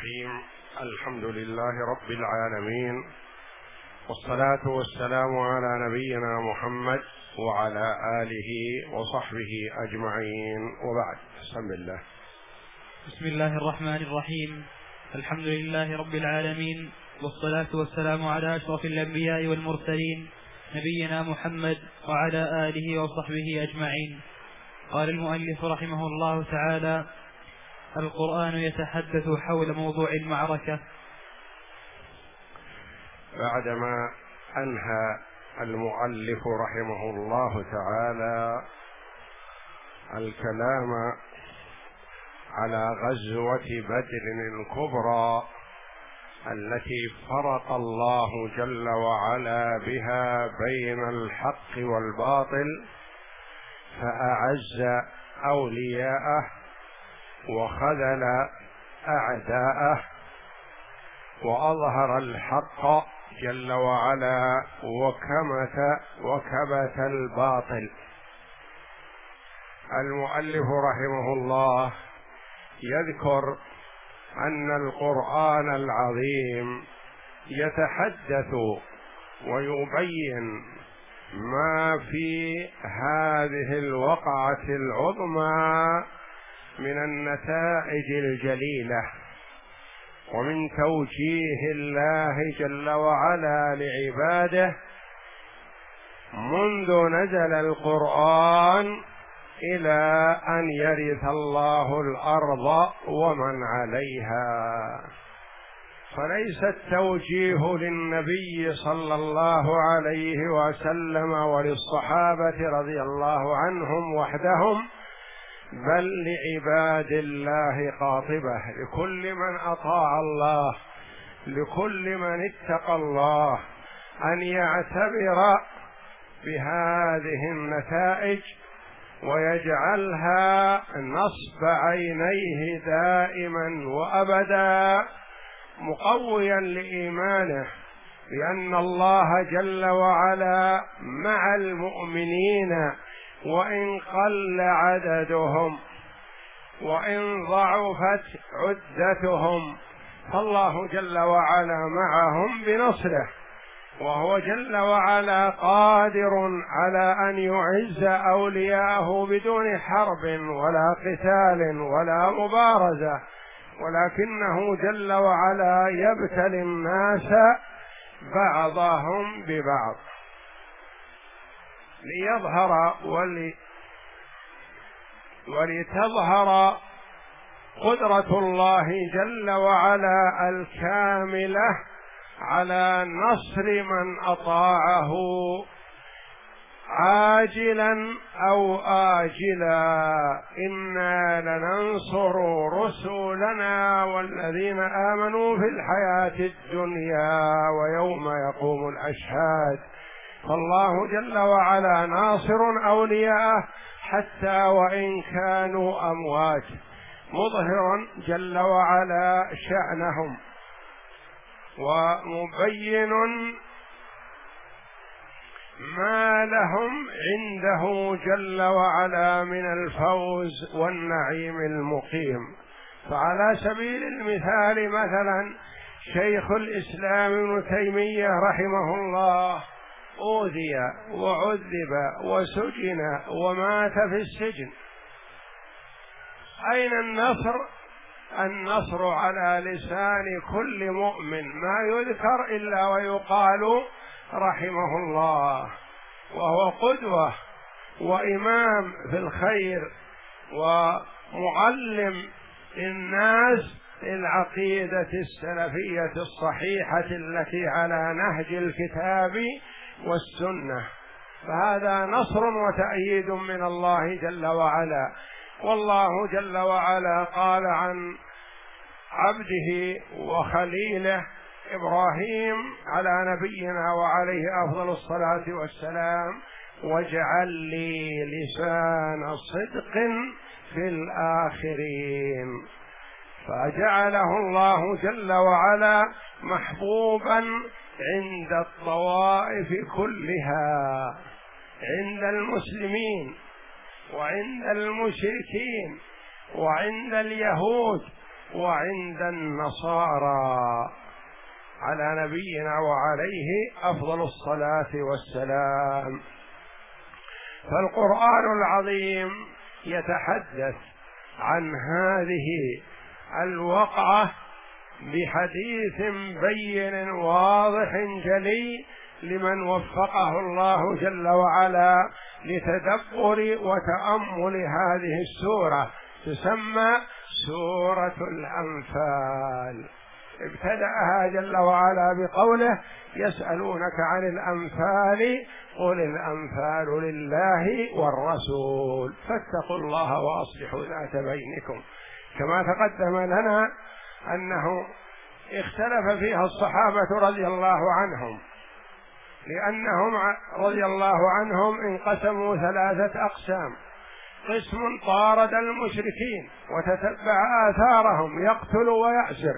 الرحيم. الحمد لله رب العالمين، والصلاة والسلام على نبينا محمد وعلى آله وصحبه أجمعين، وبعد. بسم الله. بسم الله الرحمن الرحيم. الحمد لله رب العالمين، والصلاة والسلام على أشرف الأنبياء والمرسلين نبينا محمد وعلى آله وصحبه أجمعين. قال المؤلف رحمه الله تعالى: القرآن يتحدث حول موضوع المعركة. بعدما أنهى المؤلف رحمه الله تعالى الكلام على غزوة بدر الكبرى التي فرق الله جل وعلا بها بين الحق والباطل، فأعز أولياءه وخذل أعداءه، وأظهر الحق جل وعلا وكبت الباطل. المؤلف رحمه الله يذكر أن القرآن العظيم يتحدث ويبين ما في هذه الوقعة العظمى من النتائج الجليلة، ومن توجيه الله جل وعلا لعباده منذ نزل القرآن إلى أن يرث الله الأرض ومن عليها. فليس التوجيه للنبي صلى الله عليه وسلم وللصحابة رضي الله عنهم وحدهم، بل لعباد الله قاطبة، لكل من أطاع الله، لكل من اتقى الله، أن يعتبر بهذه النتائج ويجعلها نصب عينيه دائما وأبدا، مقويا لإيمانه بأن الله جل وعلا مع المؤمنين، وإن قل عددهم وإن ضعفت عدتهم، فالله جل وعلا معهم بنصره، وهو جل وعلا قادر على أن يعز أولياءه بدون حرب ولا قتال ولا مبارزة، ولكنه جل وعلا يبتلي الناس بعضهم ببعض ليظهر ولتظهر قدرة الله جل وعلا الكاملة على نصر من أطاعه عاجلا أو آجلا. إنا لننصر رسلنا والذين آمنوا في الحياة الدنيا ويوم يقوم الأشهاد. فالله جل وعلا ناصر أولياءه حتى وإن كانوا أموات، مظهرا جل وعلا شأنهم ومبين ما لهم عنده جل وعلا من الفوز والنعيم المقيم. فعلى سبيل المثال مثلا شيخ الإسلام ابن تيمية رحمه الله أوذي وعذب وسجن ومات في السجن. أين النصر؟ النصر على لسان كل مؤمن، ما يذكر إلا ويقال رحمه الله، وهو قدوة وإمام في الخير ومعلم للناس العقيدة السلفية الصحيحة التي على نهج الكتاب والسنة. فهذا نصر وتأييد من الله جل وعلا. والله جل وعلا قال عن عبده وخليله إبراهيم على نبينا وعليه أفضل الصلاة والسلام: واجعل لي لسان صدق في الآخرين. فجعله الله جل وعلا محبوبا عند الطوائف كلها، عند المسلمين وعند المشركين وعند اليهود وعند النصارى، على نبينا وعليه أفضل الصلاة والسلام. فالقرآن العظيم يتحدث عن هذه الوقعة بحديث بين واضح جلي لمن وفقه الله جل وعلا لتدبر وتأمل هذه السورة، تسمى سورة الأنفال. ابتدأها جل وعلا بقوله: يسألونك عن الأنفال قل الأنفال لله والرسول فاتقوا الله وأصلحوا ذات بينكم. كما تقدم لنا أنه اختلف فيها الصحابة رضي الله عنهم، لأنهم رضي الله عنهم انقسموا 3 أقسام: قسم طارد المشركين وتتبع آثارهم يقتل ويأسر،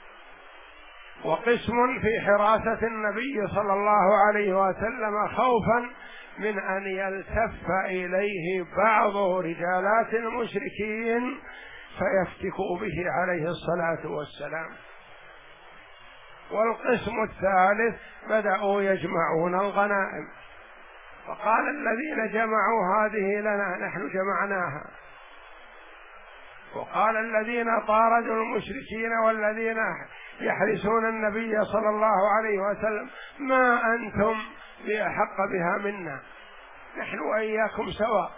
وقسم في حراسة النبي صلى الله عليه وسلم خوفا من أن يلتف إليه بعض رجالات المشركين فيفتكوا به عليه الصلاة والسلام. والقسم الثالث بدأوا يجمعون الغنائم، فقال الذين جمعوا هذه لنا نحن جمعناها، وقال الذين طاردوا المشركين والذين يحرسون النبي صلى الله عليه وسلم ما أنتم بأحق بها منا، نحن وإياكم سواء.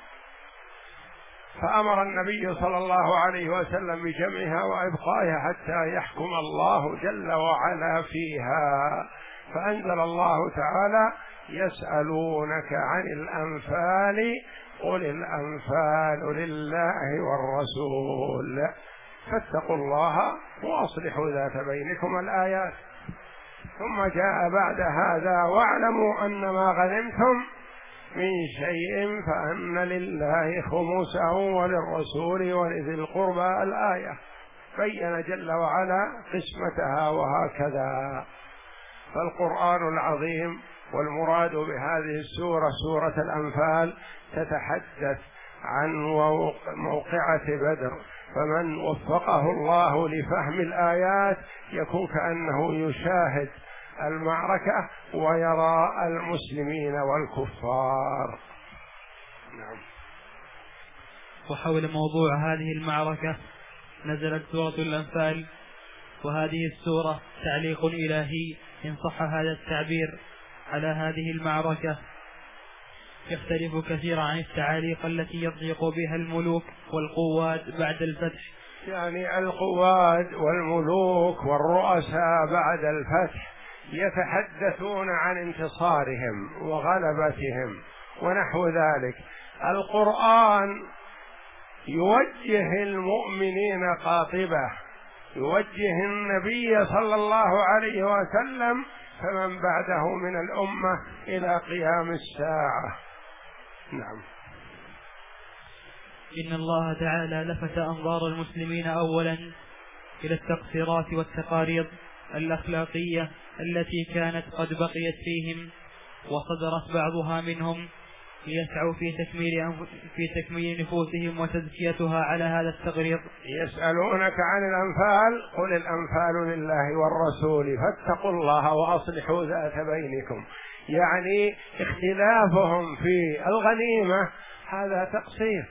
فأمر النبي صلى الله عليه وسلم بجمعها وإبقائها حتى يحكم الله جل وعلا فيها، فأنزل الله تعالى: يسألونك عن الأنفال قل الأنفال لله والرسول فاتقوا الله وأصلحوا ذات بينكم الآيات. ثم جاء بعد هذا: واعلموا أن ما غنمتم من شيء فأن لله خمسه وللرسول ولذي القربى الآية، بين جل وعلا قسمتها وهكذا. فالقرآن العظيم والمراد بهذه السورة سورة الأنفال تتحدث عن موقعة بدر، فمن وفقه الله لفهم الآيات يكون كأنه يشاهد المعركة ويرى المسلمين والكفار. نعم. وحول موضوع هذه المعركة نزلت سورة الأنفال، وهذه السورة تعليق إلهي إن صح هذا التعبير على هذه المعركة، يختلف كثيرا عن التعاليق التي يضيق بها الملوك والقواد بعد الفتح. يعني القواد والملوك والرؤساء بعد الفتح يتحدثون عن انتصارهم وغلبتهم ونحو ذلك. القرآن يوجه المؤمنين قاطبة، يوجه النبي صلى الله عليه وسلم فمن بعده من الأمة إلى قيام الساعة. نعم. إن الله تعالى لفت أنظار المسلمين أولا إلى التقصيرات والتقاريض الأخلاقية التي كانت قد بقيت فيهم وصدرت بعضها منهم ليسعوا في تكميل نفوسهم وتزكيتها على هذا التقرير. يسألونك عن الأنفال قل الأنفال لله والرسول فاتقوا الله وأصلحوا ذات بينكم. يعني اختلافهم في الغنيمة هذا تقصير،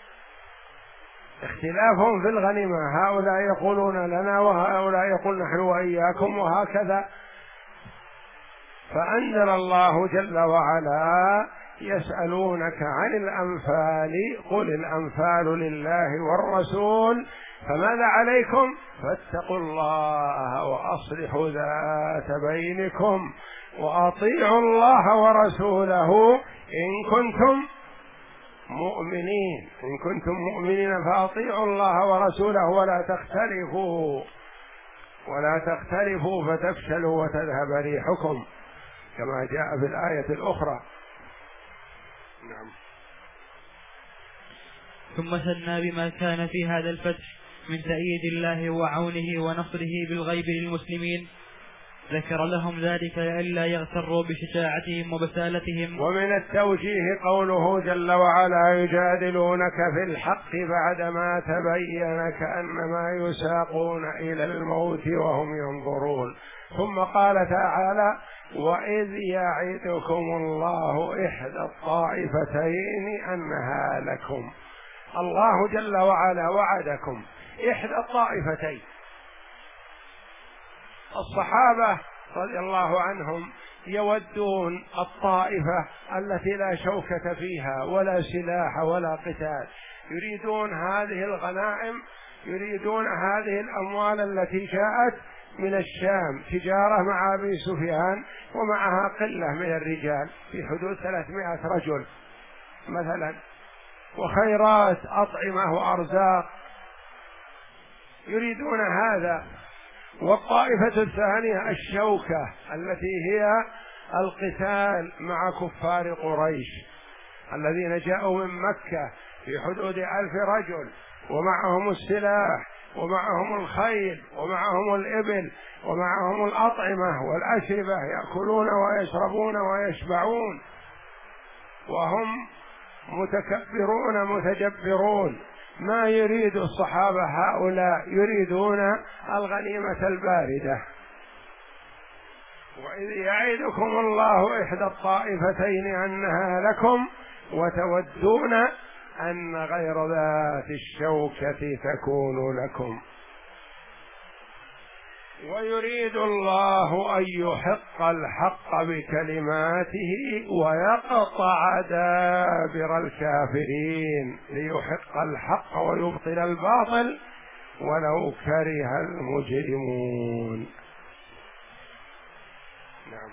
اختلافهم في الغنيمة، هؤلاء يقولون لنا وهؤلاء يقول نحن وإياكم وهكذا. فأنزل الله جل وعلا: يسألونك عن الأنفال قل الأنفال لله والرسول فماذا عليكم فاتقوا الله وأصلحوا ذات بينكم وأطيعوا الله ورسوله إن كنتم مؤمنين. إن كنتم مؤمنين فأطيعوا الله ورسوله ولا تختلفوا فتفشلوا وتذهب ريحكم كما جاء في الآية الأخرى. نعم. ثم ثنى بما كان في هذا الفتح من تأييد الله وعونه ونصره بالغيب للمسلمين، ذكر لهم ذلك لئلا يغتروا بشجاعتهم وبسالتهم. ومن التوجيه قوله جل وعلا: يجادلونك في الحق بعدما تبين كأنما يساقون إلى الموت وهم ينظرون. ثم قال تعالى: وإذ يعدكم الله إحدى الطائفتين أنها لكم. الله جل وعلا وعدكم إحدى الطائفتين. الصحابة رضي الله عنهم يودون الطائفة التي لا شوكة فيها ولا سلاح ولا قتال، يريدون هذه الغنائم، يريدون هذه الأموال التي جاءت من الشام تجارة مع أبي سفيان ومعها قلة من الرجال في حدود 300 رجل مثلا، وخيرات أطعمة وأرزاق، يريدون هذا. والطائفة الثانية الشوكة التي هي القتال مع كفار قريش الذين جاءوا من مكة في حدود 1000 رجل، ومعهم السلاح ومعهم الخيل ومعهم الإبل ومعهم الأطعمة والأشربة، يأكلون ويشربون ويشبعون، وهم متكبرون متجبرون. ما يريد الصحابة هؤلاء، يريدون الغنيمة الباردة. وإذ يعدكم الله إحدى الطائفتين أنها لكم وتودون أن غير ذات الشوكة تكون لكم. ويريد الله أن يحق الحق بكلماته ويقطع دابر الكافرين، ليحق الحق ويبطل الباطل ولو كره المجرمون. نعم.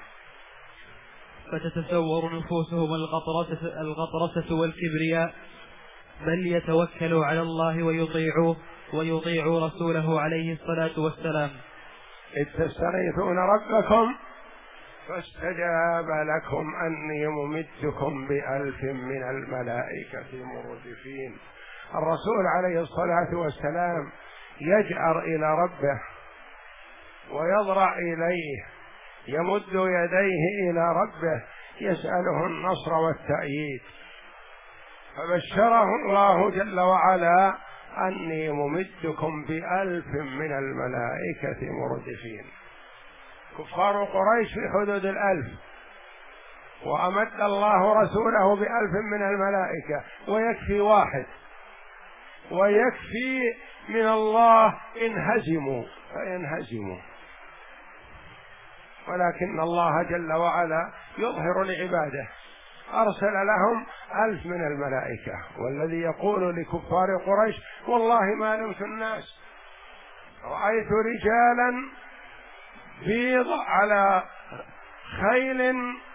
فتتصور نفوسهم الغطرسة والكبرياء، بل يتوكلوا على الله ويطيعوا رسوله عليه الصلاة والسلام. إذ تستغيثون ربكم فاستجاب لكم أني ممدكم ب1000 من الملائكة مردفين. الرسول عليه الصلاة والسلام يجأر إلى ربه ويضرع إليه، يمد يديه إلى ربه يسأله النصر والتأييد، فبشره الله جل وعلا: أني ممدكم ب1000 من الملائكة مردفين. كفار قريش في حدود 1000، وأمد الله رسوله ب1000 من الملائكة، ويكفي واحد، ويكفي من الله إن هزموا فينهزموا، ولكن الله جل وعلا يظهر لعباده. أرسل لهم 1000 من الملائكة، والذي يقول لكفار قريش: والله ما نمت الناس، رأيت رجالا بيض على خيل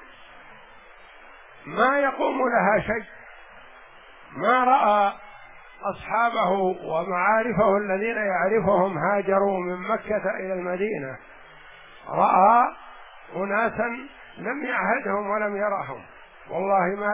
ما يقوم لها شيء، ما رأى أصحابه ومعارفه الذين يعرفهم هاجروا من مكة إلى المدينة، رأى أناسا لم يعهدهم ولم يرهم. والله ما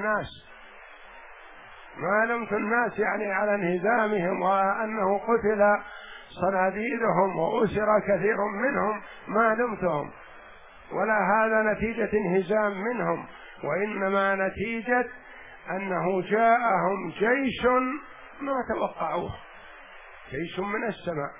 لمت الناس يعني على انهزامهم وأنه قتل صناديدهم وأسر كثير منهم، ما لمتهم، ولا هذا نتيجة انهزام منهم، وإنما نتيجة أنه جاءهم جيش ما توقعوه، جيش من السماء.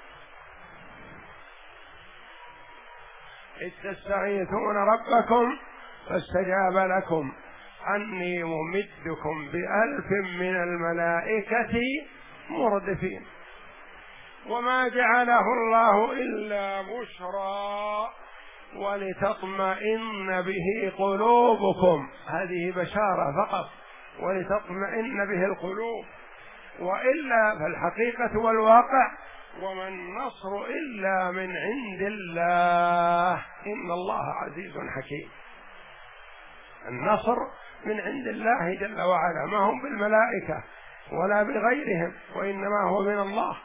إذ تستغيثون ربكم فاستجاب لكم أني ممدكم ب1000 من الملائكة مردفين. وما جعله الله إلا بشرى ولتطمئن به قلوبكم، هذه بشارة فقط، ولتطمئن به القلوب، وإلا فالحقيقة والواقع: وما النصر إلا من عند الله إن الله عزيز حكيم. النصر من عند الله جل وعلا، ما هم بالملائكة ولا بغيرهم، وإنما هو من الله.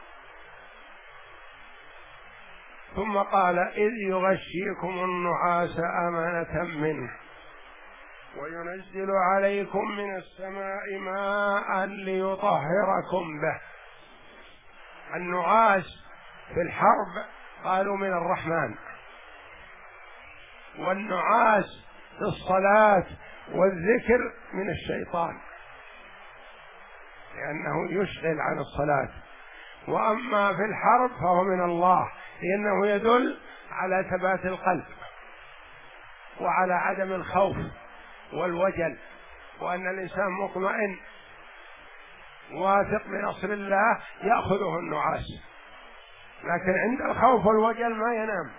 ثم قال: إذ يغشيكم النعاس أمنة منه وينزل عليكم من السماء ماء ليطهركم به. النعاس في الحرب قالوا من الرحمن، والنعاس في الصلاة والذكر من الشيطان، لأنه يشغل عن الصلاة. وأما في الحرب فهو من الله، لأنه يدل على ثبات القلب وعلى عدم الخوف والوجل، وأن الإنسان مطمئن واثق بنصر الله يأخذه النعاس، لكن عند الخوف والوجل ما ينام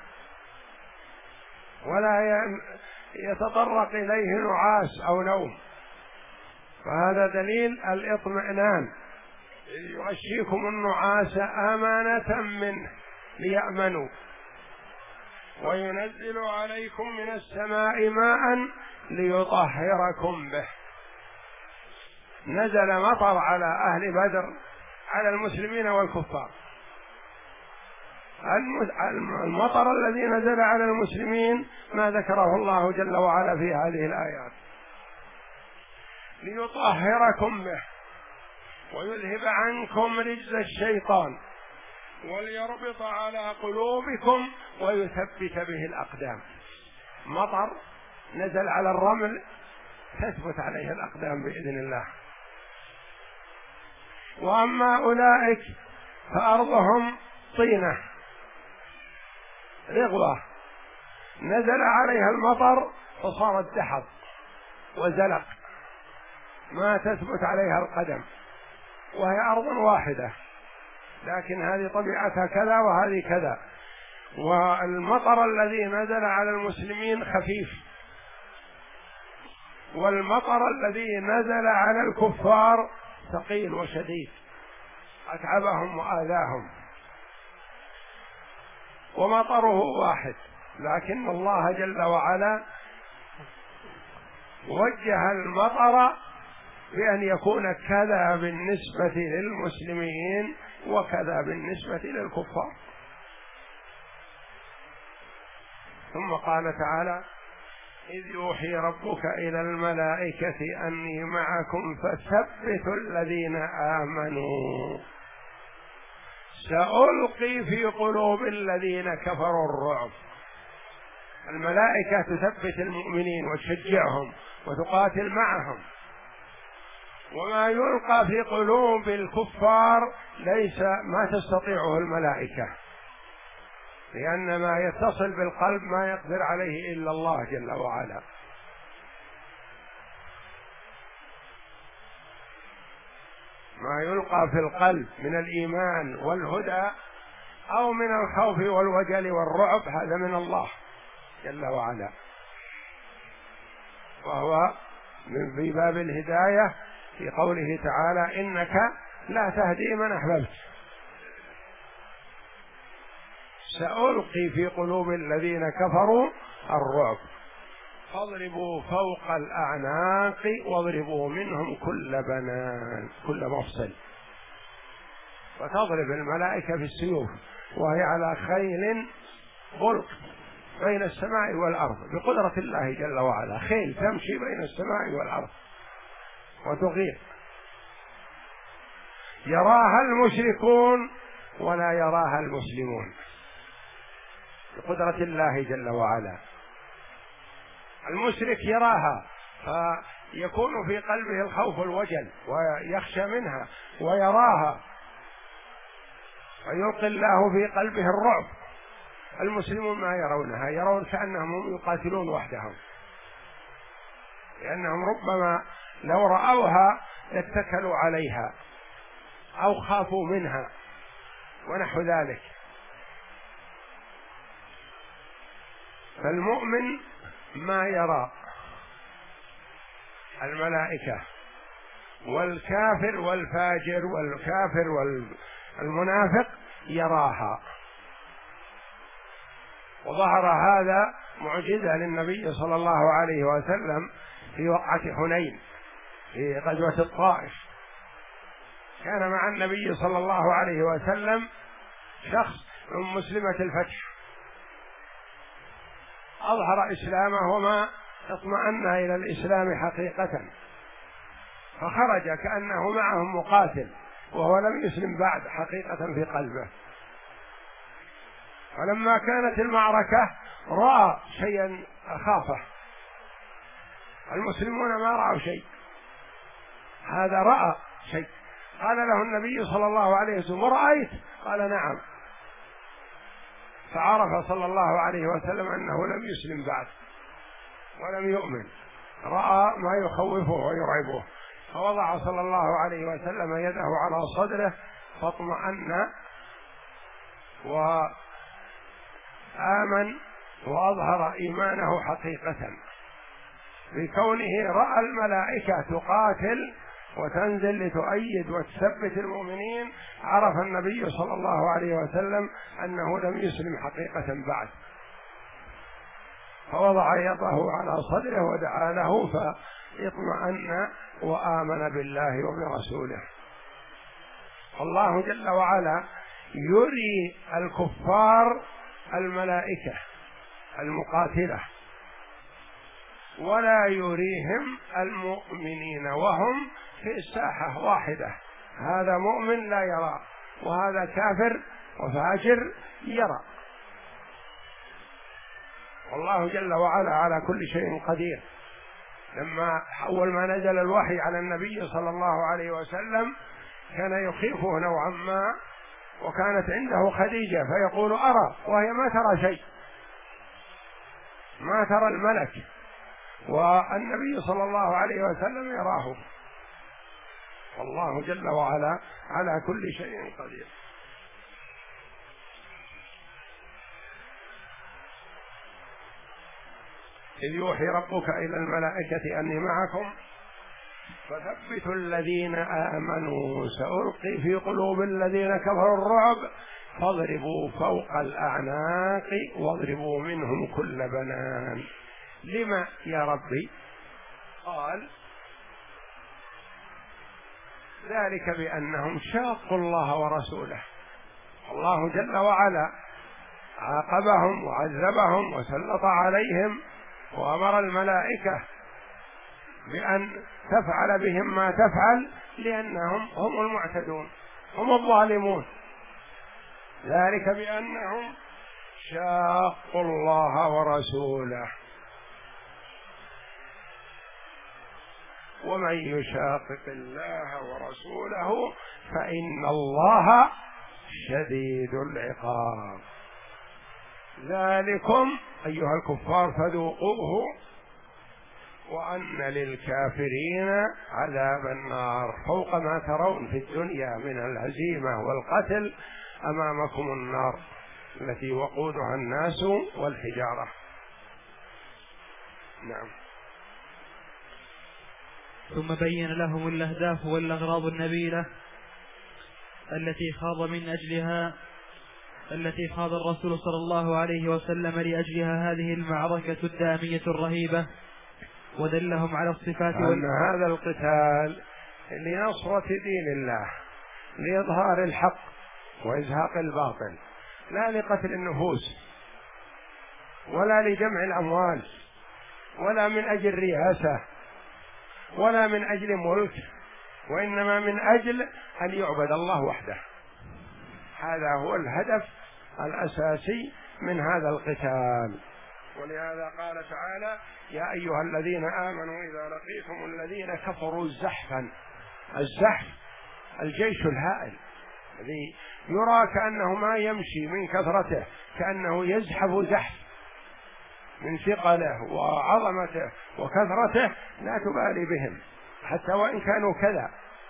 ولا يتطرق إليه نعاس أو نوم. فهذا دليل الاطمئنان، يغشيكم النعاس أمانة منه ليأمنوا، وينزل عليكم من السماء ماء ليطهركم به. نزل مطر على أهل بدر، على المسلمين والكفار. المطر الذي نزل على المسلمين ما ذكره الله جل وعلا في هذه الآيات، ليطهركم به ويذهب عنكم رجز الشيطان وليربط على قلوبكم ويثبت به الأقدام. مطر نزل على الرمل تثبت عليه الأقدام بإذن الله. وأما أولئك فأرضهم طينة رغوة نزل عليها المطر فصارت دحض وزلق ما تثبت عليها القدم، وهي أرض واحدة، لكن هذه طبيعتها كذا وهذه كذا. والمطر الذي نزل على المسلمين خفيف، والمطر الذي نزل على الكفار ثقيل وشديد أتعبهم وآذاهم. ومطره واحد، لكن الله جل وعلا وجه المطر بأن يكون كذا بالنسبة للمسلمين وكذا بالنسبة للكفار. ثم قال تعالى: إذ يوحي ربك إلى الملائكة أني معكم فثبتوا الذين آمنوا سألقي في قلوب الذين كفروا الرعب. الملائكة تثبت المؤمنين وتشجعهم وتقاتل معهم، وما يلقى في قلوب الكفار ليس ما تستطيعه الملائكة، لأن ما يتصل بالقلب ما يقدر عليه إلا الله جل وعلا. ما يلقى في القلب من الإيمان والهدى أو من الخوف والوجل والرعب هذا من الله جل وعلا، وهو في باب الهداية في قوله تعالى: إنك لا تهدي من أحببت. سألقي في قلوب الذين كفروا الرعب فاضربوا فوق الأعناق واضربوا منهم كل بنان كل مفصل. فتضرب الملائكة في السيوف وهي على خيل بلق بين السماء والأرض بقدرة الله جل وعلا، خيل تمشي بين السماء والأرض وتغير، يراها المشركون ولا يراها المسلمون بقدرة الله جل وعلا. المشرك يراها فيكون في قلبه الخوف والوجل ويخشى منها ويراها ويلقي الله في قلبه الرعب. المسلمون ما يرونها، يرون كأنهم يقاتلون وحدهم، لأنهم ربما لو رأوها لاتكلوا عليها أو خافوا منها ونحو ذلك. فالمؤمن ما يرى الملائكة، والكافر والفاجر والكافر والمنافق يراها. وظهر هذا معجزة للنبي صلى الله عليه وسلم في وقعة حنين في غزوة الطائف. كان مع النبي صلى الله عليه وسلم شخص من مسلمة الفتح أظهر إسلامه وما اطمأن إلى الإسلام حقيقة، فخرج كأنه معهم مقاتل وهو لم يسلم بعد حقيقة في قلبه. فلما كانت المعركة رأى شيئا خافه، المسلمون ما رأوا شيء، هذا رأى شيء. قال له النبي صلى الله عليه وسلم: رأيت؟ قال: نعم. فعرف صلى الله عليه وسلم أنه لم يسلم بعد ولم يؤمن، رأى ما يخوفه ويرعبه، فوضع صلى الله عليه وسلم يده على صدره فاطمأن وآمن وأظهر إيمانه حقيقة بكونه رأى الملائكة تقاتل وتنزل لتؤيد وتثبت المؤمنين. عرف النبي صلى الله عليه وسلم أنه لم يسلم حقيقة بعد، فوضع يده على صدره ودعا له فاطمأن وآمن بالله وبرسوله. الله جل وعلا يري الكفار الملائكة المقاتلة ولا يريهم المؤمنين وهم في ساحة واحدة، هذا مؤمن لا يرى وهذا كافر وفاجر يرى. والله جل وعلا على كل شيء قدير. لما أول ما نزل الوحي على النبي صلى الله عليه وسلم كان يخيفه نوعا ما، وكانت عنده خديجة فيقول: أرى، وهي ما ترى شيء، ما ترى الملك، والنبي صلى الله عليه وسلم يراه. والله جل وعلا على كل شيء قدير. إذ يوحي ربك إلى الملائكة أني معكم فثبتوا الذين آمنوا سألقي في قلوب الذين كفروا الرعب فاضربوا فوق الأعناق واضربوا منهم كل بنان. لما يا ربي؟ قال: ذلك بأنهم شاقوا الله ورسوله. الله جل وعلا عاقبهم وعذبهم وسلط عليهم وأمر الملائكة بأن تفعل بهم ما تفعل لأنهم هم المعتدون، هم الظالمون. ذلك بأنهم شاقوا الله ورسوله، ومن يشاقق الله ورسوله فإن الله شديد العقاب. ذلكم أيها الكفار فذوقوه وأن للكافرين عذاب النار. فوق ما ترون في الدنيا من الهزيمة والقتل أمامكم النار التي وقودها الناس والحجارة. نعم. ثم بين لهم الأهداف والأغراض النبيلة التي خاض الرسول صلى الله عليه وسلم لأجلها هذه المعركة الدامية الرهيبة، ودلهم على الصفات أن هذا القتال لنصرة دين الله، لإظهار الحق وإزهاق الباطل، لا لقتل النفوس ولا لجمع الأموال ولا من أجل رئاسة ولا من أجل ملك، وإنما من أجل أن يعبد الله وحده. هذا هو الهدف الأساسي من هذا القتال. ولهذا قال تعالى: يا أيها الذين آمنوا إذا لقيتم الذين كفروا زحفا. الزحف الجيش الهائل الذي يرى كأنه ما يمشي من كثرته، كأنه يزحف زحف من ثقله وعظمته وكثرته، لا تبالي بهم حتى وإن كانوا كذا.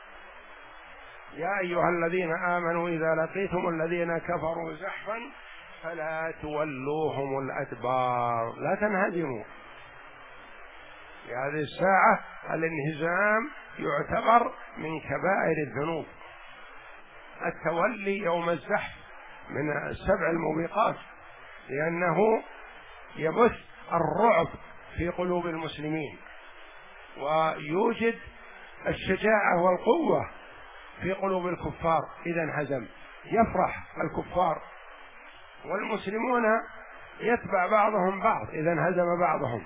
يا أيها الذين آمنوا إذا لقيتم الذين كفروا زحفا فلا تولوهم الأدبار، لا تنهزموا. في هذه الساعة الانهزام يعتبر من كبائر الذنوب. التولي يوم الزحف من السبع الموبقات، لأنه يبث الرعب في قلوب المسلمين ويوجد الشجاعة والقوة في قلوب الكفار. إذا انهزم يفرح الكفار، والمسلمون يتبع بعضهم بعض إذا انهزم بعضهم.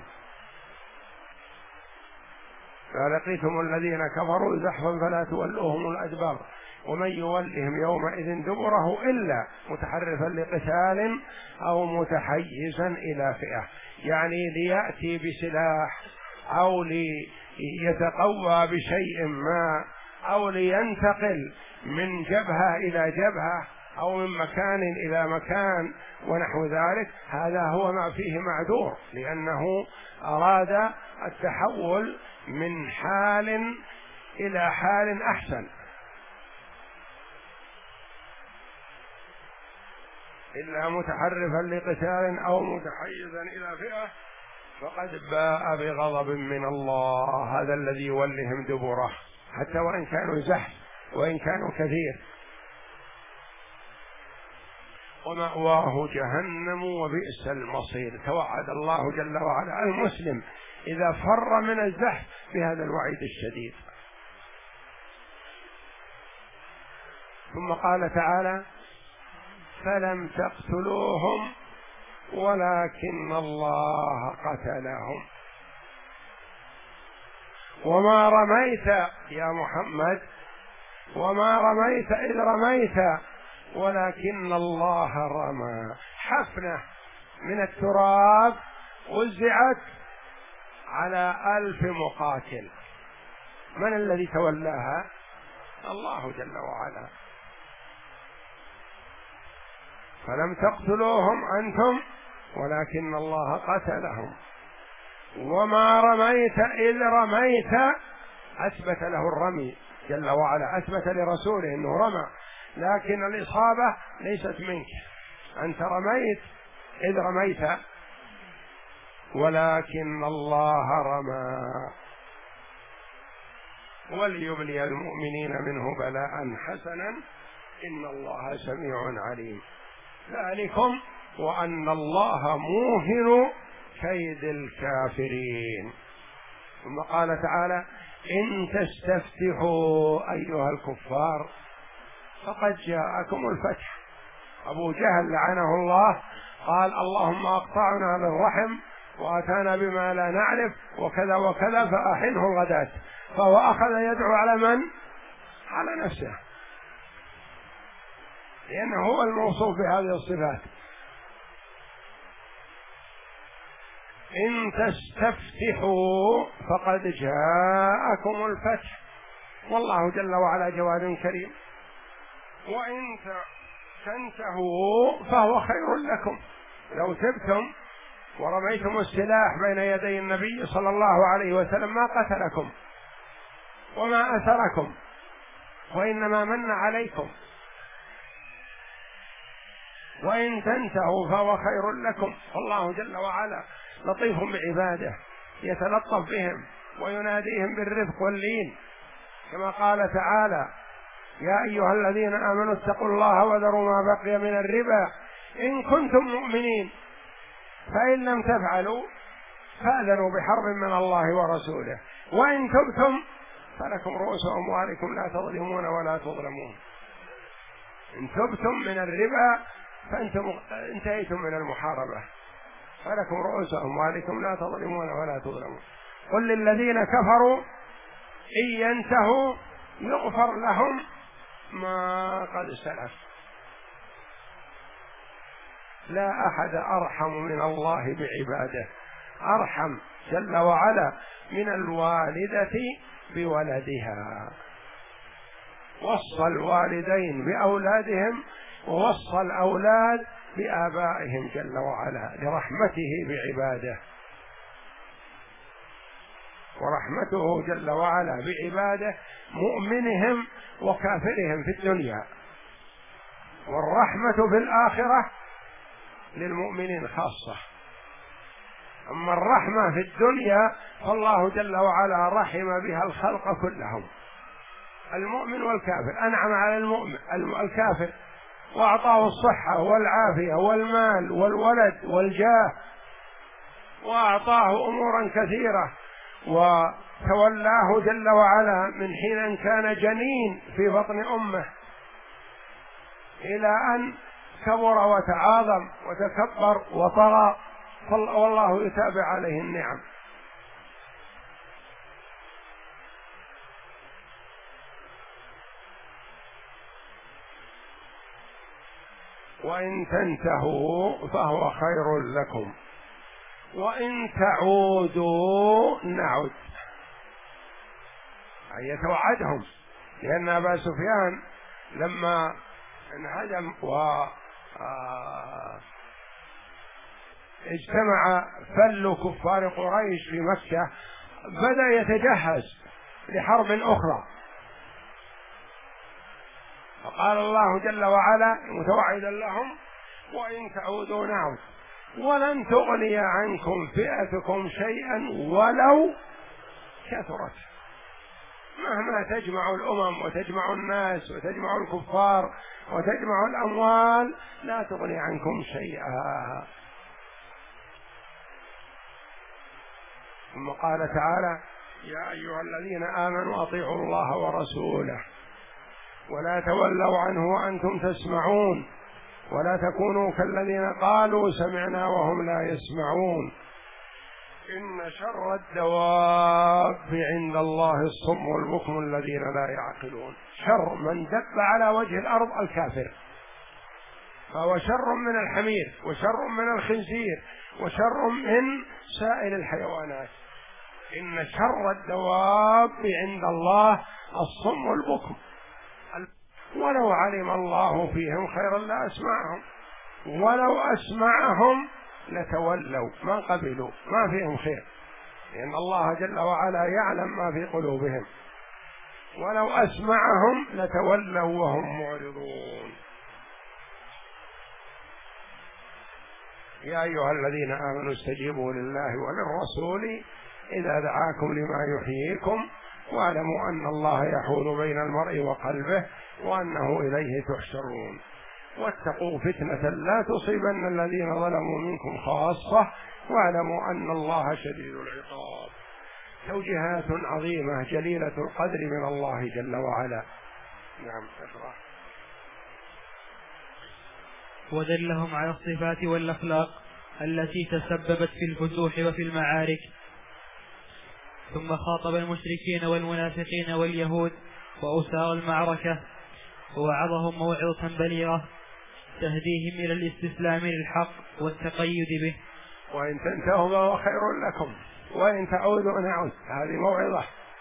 فلقيتم الذين كفروا زحفا فلا تولوهم الأدبار ومن يولهم يومئذ دبره إلا متحرفا لقتال أو متحيزا إلى فئة، يعني ليأتي بسلاح أو ليتقوى بشيء ما أو لينتقل من جبهة إلى جبهة أو من مكان إلى مكان ونحو ذلك، هذا هو ما فيه معذور، لأنه أراد التحول من حال إلى حال أحسن. إلا متحرفا لقتال أو متحيزا إلى فئة فقد باء بغضب من الله، هذا الذي يولهم دبره حتى وإن كانوا زحف وإن كانوا كثير. ومأواه جهنم وبئس المصير. توعد الله جل وعلا المسلم إذا فر من الزحف بهذا الوعيد الشديد. ثم قال تعالى: فلم تقتلوهم ولكن الله قتلهم. وما رميت يا محمد، وما رميت إذ رميت ولكن الله رمى. حفنة من التراب وزعت على 1000 مقاتل، من الذي تولاها؟ الله جل وعلا. فلم تقتلوهم أنتم ولكن الله قتلهم. وما رميت إذ رميت، أثبت له الرمي جل وعلا، أثبت لرسوله أنه رمى، لكن الإصابة ليست منك، أنت رميت إذ رميت ولكن الله رمى وليبلي المؤمنين منه بلاء حسنا إن الله سميع عليم. ذلكم وأن الله موهن كيد الكافرين. ثم قال تعالى: إن تستفتحوا أيها الكفار فقد جاءكم الفتح. أبو جهل لعنه الله قال: اللهم أقطعنا بالرحم وأتانا بما لا نعرف وكذا وكذا فأحنه الغداة، فهو أخذ يدعو على من؟ على نفسه، لأنه هو الموصوف بهذه الصفات. إن تستفتحوا فقد جاءكم الفتح، والله جل وعلا جواد كريم. وإن تنتهوا فهو خير لكم، لو تبتم ورميتم السلاح بين يدي النبي صلى الله عليه وسلم ما قتلكم وما أسركم، وإنما من عليكم. وإن تنتهوا فهو خير لكم، والله جل وعلا لطيف بعباده، يتلطف بهم ويناديهم بالرفق واللين، كما قال تعالى: يا أيها الذين آمنوا اتقوا الله وذروا ما بقي من الربا إن كنتم مؤمنين فإن لم تفعلوا فأذنوا بحرب من الله ورسوله وإن تبتم فلكم رؤوس أموالكم لا تظلمون ولا تظلمون. إن تبتم من الربا فأنتم انتهيتم من المحاربة، فلكم رؤوس أموالكم لا تظلمون ولا تظلمون. قل للذين كفروا إن ينتهوا يغفر لهم ما قد سلف. لا أحد أرحم من الله بعباده، أرحم جل وعلا من الوالدة بولدها. وصى الوالدين بأولادهم ووصى الأولاد بآبائهم جل وعلا لرحمته بعباده. ورحمته جل وعلا بعباده مؤمنهم وكافرهم في الدنيا، والرحمة في الآخرة للمؤمنين خاصة. أما الرحمة في الدنيا فالله جل وعلا رحم بها الخلق كلهم، المؤمن والكافر. أنعم على المؤمن الكافر وأعطاه الصحة والعافية والمال والولد والجاه، وأعطاه أمورا كثيرة، وتولاه جل وعلا من حين أن كان جنين في بطن أمه إلى أن كبر وتعاظم وتكبر وطغى، والله يتابع عليه النعم. وإن تنتهوا فهو خير لكم وإن تعودوا نعد. أي يتوعدهم، لأن أبا سفيان لما انهزم اجتمع فل كفار قريش في مكة بدأ يتجهز لحرب أخرى، فقال الله جل وعلا متوعدا لهم: وإن تعودوا نعود ولن تغني عنكم فئتكم شيئا ولو كثرت. مهما تجمع الأمم وتجمع الناس وتجمع الكفار وتجمع الأموال لا تغني عنكم شيئا. ثم قال تعالى: يا أيها الذين آمنوا أطيعوا الله ورسوله ولا تولوا عنه وأنتم تسمعون ولا تكونوا كالذين قالوا سمعنا وهم لا يسمعون إن شر الدواب عند الله الصم والبكم الذين لا يعقلون. شر من دب على وجه الأرض الكافر، فهو شر من الحمير وشر من الخنزير وشر من سائر الحيوانات. إن شر الدواب عند الله الصم والبكم ولو علم الله فيهم خيرا لأسمعهم ولو أسمعهم لتولوا ما قبلوا، ما فيهم خير، لأن الله جل وعلا يعلم ما في قلوبهم. ولو أسمعهم لتولوا وهم معرضون. يا أيها الذين آمنوا استجيبوا لله وللرسول إذا دعاكم لما يحييكم واعلموا أن الله يحول بين المرء وقلبه وأنه إليه تحشرون. واتقوا فتنة لا تصيبن الذين ظلموا منكم خاصة واعلموا أن الله شديد العقاب. توجيهات عظيمة جليلة القدر من الله جل وعلا. نعم اقرأ. ودلهم على الصفات والأخلاق التي تسببت في الفتوح وفي المعارك. ثم خاطب المشركين والمنافقين واليهود وأسار المعركة ووعظهم موعظة بليغة تهديهم إلى الاستسلام للحق والتقيد به. وإن تنتهوا فهو خير لكم وإن تعودوا نعود. هذه موعظة.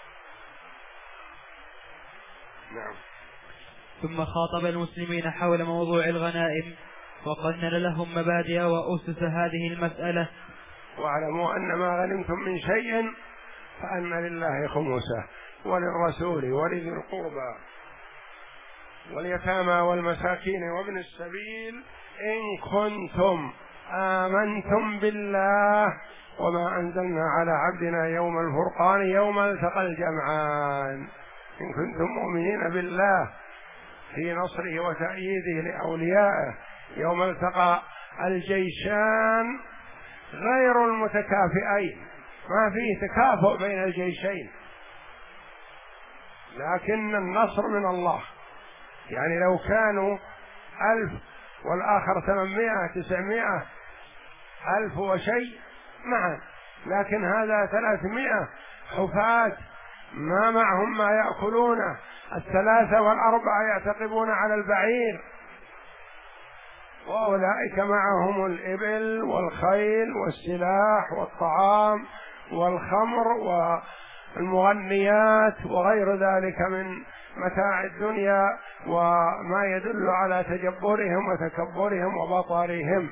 نعم. ثم خاطب المسلمين حول موضوع الغنائم وقنن لهم مبادئ وأسس هذه المسألة. واعلموا أن ما غنمتم من شيء فأن لله خمسه وللرسول ولذي القربى واليتامى والمساكين وابن السبيل إن كنتم آمنتم بالله وما أنزلنا على عبدنا يوم الفرقان يوم التقى الجمعان. إن كنتم مؤمنين بالله في نصره وتأييده لأوليائه يوم التقى الجيشان غير المتكافئين، ما فيه تكافؤ بين الجيشين، لكن النصر من الله. يعني لو كانوا 1000 والآخر 800 900 1000 وشيء معا، لكن هذا 300 حفاة ما معهم ما يأكلونه، 3 و4 يعتقبون على البعير، وأولئك معهم الإبل والخيل والسلاح والطعام والخمر والمغنيات وغير ذلك من متاع الدنيا وما يدل على تجبرهم وتكبرهم وبطرهم.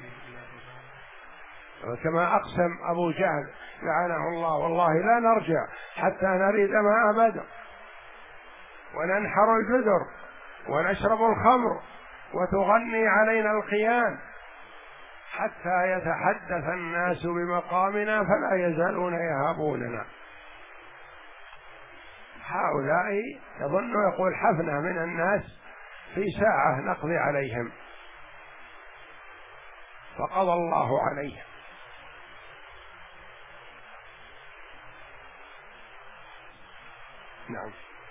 كما أقسم أبو جهل لعنه الله: والله لا نرجع حتى نريد ماء بدر وننحر الجزر ونشرب الخمر وتغني علينا القيان حتى يتحدث الناس بمقامنا فلا يزالون يهابوننا. هؤلاء يظن يقول حفنة من الناس في ساعة نقضي عليهم، فقضى الله عليهم. نعم.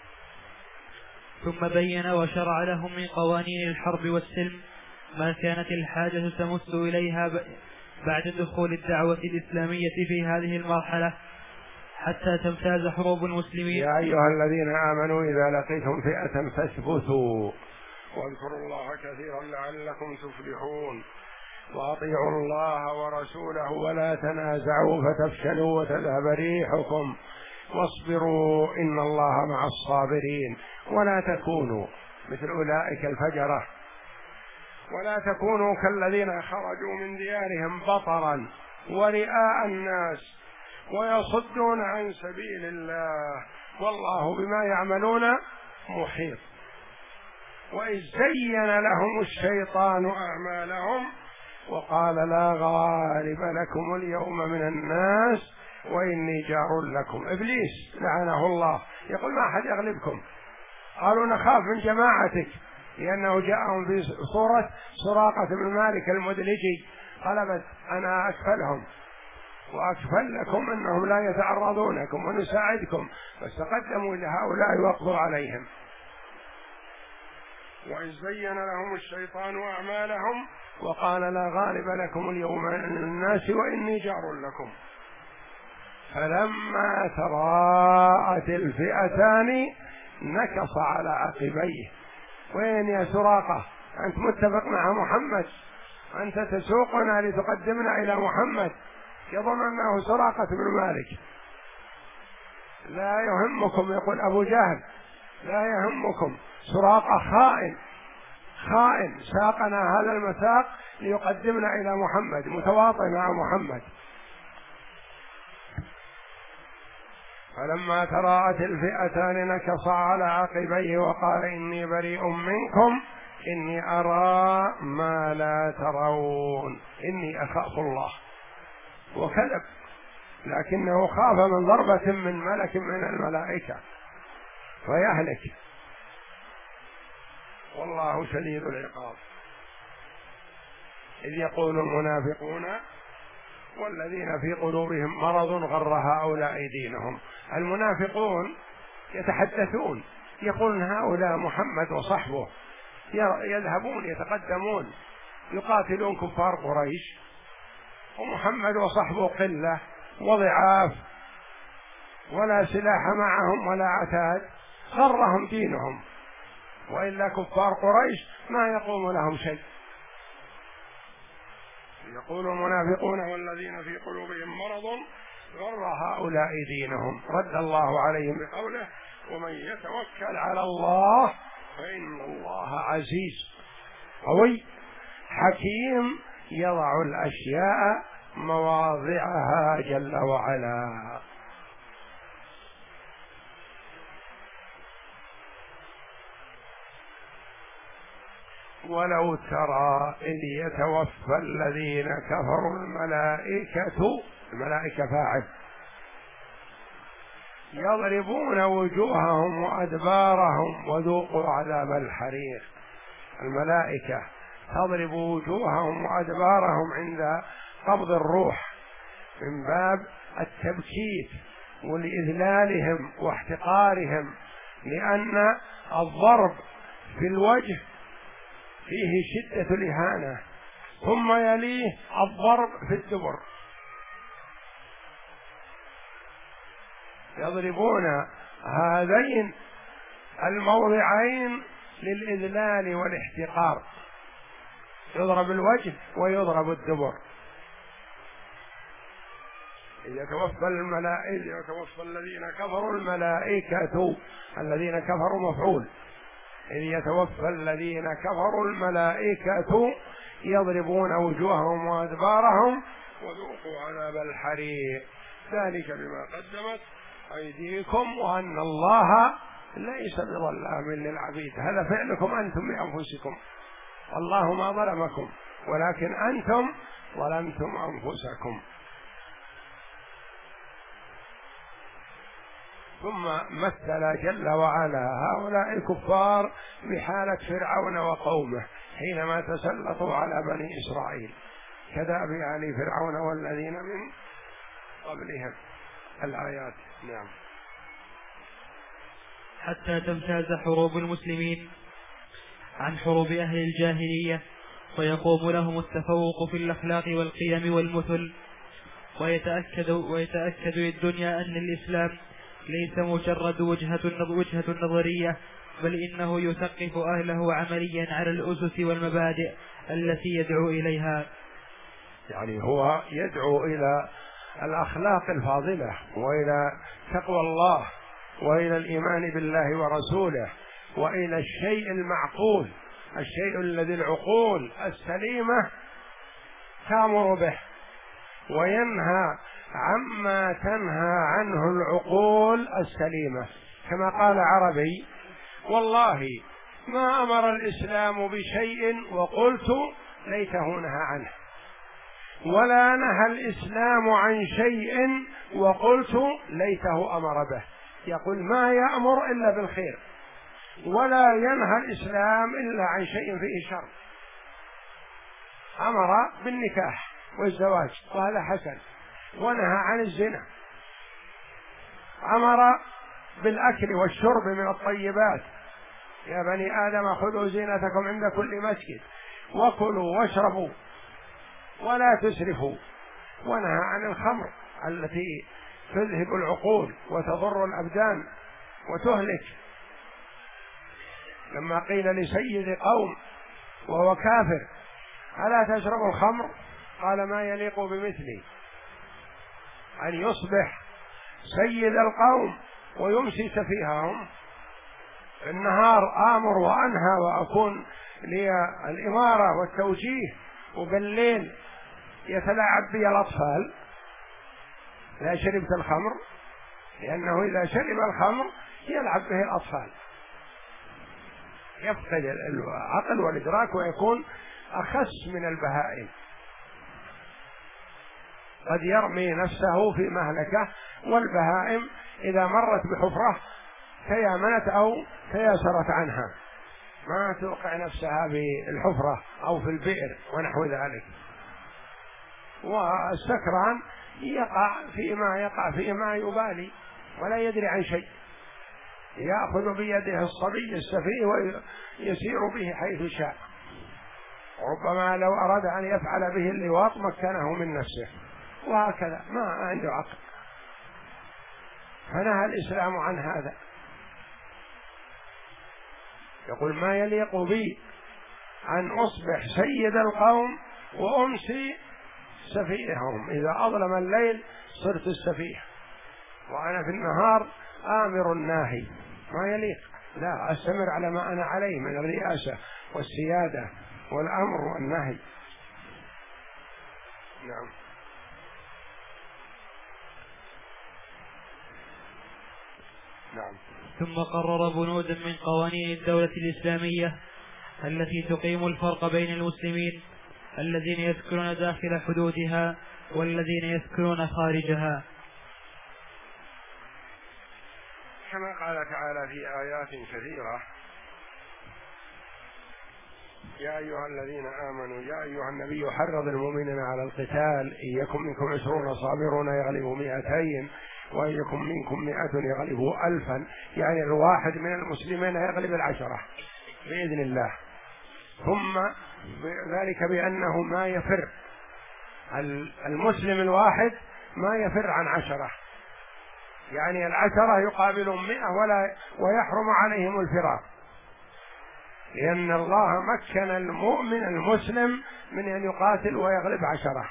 ثم بين وشرع لهم من قوانين الحرب والسلم ما كانت الحاجة تمس إليها بعد دخول الدعوة الإسلامية في هذه المرحلة حتى تمتاز حروب المسلمين. يا أيها الذين آمنوا إذا لقيتم فئة فاثبتوا واذكروا الله كثيرا لعلكم تفلحون، وأطيعوا الله ورسوله ولا تنازعوا فتفشلوا وتذهب ريحكم، واصبروا إن الله مع الصابرين، ولا تكونوا مثل أولئك الفجرة، ولا تكونوا كالذين خرجوا من ديارهم بطرا ورئاء الناس ويصدون عن سبيل الله، والله بما يعملون محيط. وإذ زين لهم الشيطان أعمالهم وقال لا غالب لكم اليوم من الناس وإني جار لكم. إبليس لعنه الله يقول ما أحد يغلبكم، قالوا نخاف من جماعتك، لأنه جاءهم في صورة سراقة بن مالك المدلجي، قال أنا أكفلهم وأكفل لكم أنهم لا يتعرضونكم ونساعدكم، فاستقدموا لهؤلاء وأقضوا عليهم. وإذ زين لهم الشيطان أعمالهم وقال لا غالب لكم اليوم من الناس وإني جار لكم، فلما تراءت الفئتان نكص على عقبيه. وين يا سراقة؟ أنت متفق مع محمد، أنت تسوقنا لتقدمنا إلى محمد. يظن أنه سراقة بن مالك. لا يهمكم، يقول أبو جهل لا يهمكم، سراقة خائن ساقنا هذا المساق ليقدمنا إلى محمد، متواطئ مع محمد. فلما تراءت الفئتان نكص على عقبيه وقال إني بريء منكم إني أرى ما لا ترون إني أخاف الله. وكذب، لكنه خاف من ضربة من ملك من الملائكة فيهلك، والله شديد العقاب. إذ يقول المنافقون والذين في قلوبهم مرض غر هؤلاء دينهم. المنافقون يتحدثون يقولون هؤلاء محمد وصحبه يذهبون يتقدمون يقاتلون كفار قريش، ومحمد وصحبه قلة وضعاف ولا سلاح معهم ولا عتاد، غرهم دينهم، وإلا كفار قريش ما يقوم لهم شيء. يقول المنافقون والذين في قلوبهم مرض غر هؤلاء دينهم. رد الله عليهم بقوله ومن يتوكل على الله فإن الله عزيز قوي حكيم يضع الأشياء مواضعها جل وعلا. ولو ترى إذ يتوفى الذين كفروا الملائكة فاعل يضربون وجوههم وأدبارهم وذوقوا عذاب الحريق. الملائكة تضرب وجوههم وأدبارهم عند قبض الروح من باب التبكيت ولإذلالهم واحتقارهم، لأن الضرب في الوجه فيه شدة الإهانة، ثم يليه الضرب في الدبر. يضربون هذين الموضعين للإذلال والاحتقار، يضرب الوجه ويضرب الدبر. إذ يتوفى الذين كفروا الملائكة، الذين كفروا مفعول، إذ يتوفى الذين كفروا الملائكة يضربون وجوههم وأدبارهم وذوقوا عذاب الحريق ذلك بما قدمت أيديكم وأن الله ليس بظلام للعبيد. هذا فعلكم أنتم بأنفسكم، والله ما ظلمكم ولكن أنتم ظلمتم أنفسكم. ثم مثل جل وعلا هؤلاء الكفار بحالة فرعون وقومه حينما تسلطوا على بني إسرائيل كدأب آل فرعون والذين من قبلهم. الآيات. نعم. حتى تمتاز حروب المسلمين عن حروب أهل الجاهلية، ويقوم لهم التفوق في الأخلاق والقيم والمثل، ويتأكد الدنيا أن الإسلام ليس مجرد وجهة نظرية بل إنه يثقف أهله عمليا على الأسس والمبادئ التي يدعو إليها. يعني هو يدعو إلى الأخلاق الفاضلة وإلى تقوى الله وإلى الإيمان بالله ورسوله وإلى الشيء المعقول، الشيء الذي العقول السليمة تأمر به، وينهى عما تنهى عنه العقول السليمة. كما قال عربي: والله ما أمر الإسلام بشيء وقلت ليته نهى عنه، ولا نهى الإسلام عن شيء وقلت ليته أمر به. يقول ما يأمر إلا بالخير، ولا ينهى الإسلام إلا عن شيء فيه شر. أمر بالنكاح والزواج وهذا حسن، ونهى عن الزنا، أمر بالأكل والشرب من الطيبات: يا بني آدم خذوا زينتكم عند كل مسجد وكلوا واشربوا ولا تسرفوا، ونهى عن الخمر التي تذهب العقول وتضر الأبدان وتهلك. لما قيل لسيد قوم وهو كافر: ألا تشرب الخمر؟ قال: ما يليق بمثلي أن يصبح سيد القوم ويمسي سفيههم. النهار آمر وأنهى وأكون لي الإمارة والتوجيه، وبالليل يتلاعب بي الأطفال. لا شربت الخمر، لأنه إذا شرب الخمر يلعب به الأطفال، يفقد العقل والإدراك ويكون أخس من البهائم، قد يرمي نفسه في مهلكة. والبهائم إذا مرت بحفرة تيامنت أو تياسرت عنها، ما توقع نفسها بالحفرة أو في البئر ونحو ذلك. والسكران يقع فيما يبالي ولا يدري عن شيء، يأخذ بيده الصبي السفيه ويسير به حيث شاء، ربما لو أراد أن يفعل به اللواط مكنه من نفسه، وهكذا ما عنده عقل. فنهى الإسلام عن هذا. يقول: ما يليق بي أن أصبح سيد القوم وأمسي سفيههم. إذا أظلم الليل صرت السفيه، وأنا في النهار آمر الناهي. ما يليق، لا أستمر على ما أنا عليه من الرئاسة والسيادة والأمر والنهي. نعم. نعم. ثم قرر بنودا من قوانين الدولة الإسلامية التي تقيم الفرق بين المسلمين الذين يسكنون داخل حدودها والذين يسكنون خارجها، كما قال تعالى في آيات كثيرة: يا أيها الذين آمنوا يا أيها النبي حرض المؤمنين على القتال، إن يكن منكم 20 صابرون يغلبوا 200 وإن يكن منكم 100 يغلبوا 1000. يعني الواحد من المسلمين يغلب 10 بإذن الله. ثم ذلك بأنه ما يفر المسلم الواحد، ما يفر عن 10، يعني 10 يقابل 100 ويحرم عليهم الفرار، لأن الله مكن المؤمن المسلم من أن يقاتل ويغلب 10.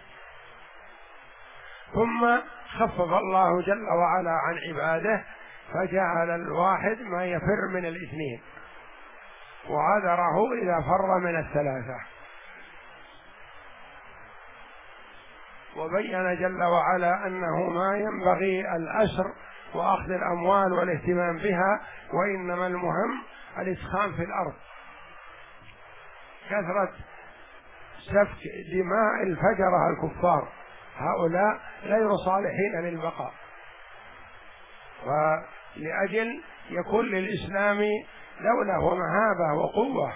ثم خفف الله جل وعلا عن عباده فجعل الواحد ما يفر من 2 وعذره إذا فر من 3. وبين جل وعلا أنه ما ينبغي الأسر وأخذ الأموال والاهتمام بها، وإنما المهم الإسخان في الأرض، كثرة سفك دماء الفجرة الكفار، هؤلاء غير صالحين للبقاء. ولأجل يكون للإسلام دولة ومهابة وقوة،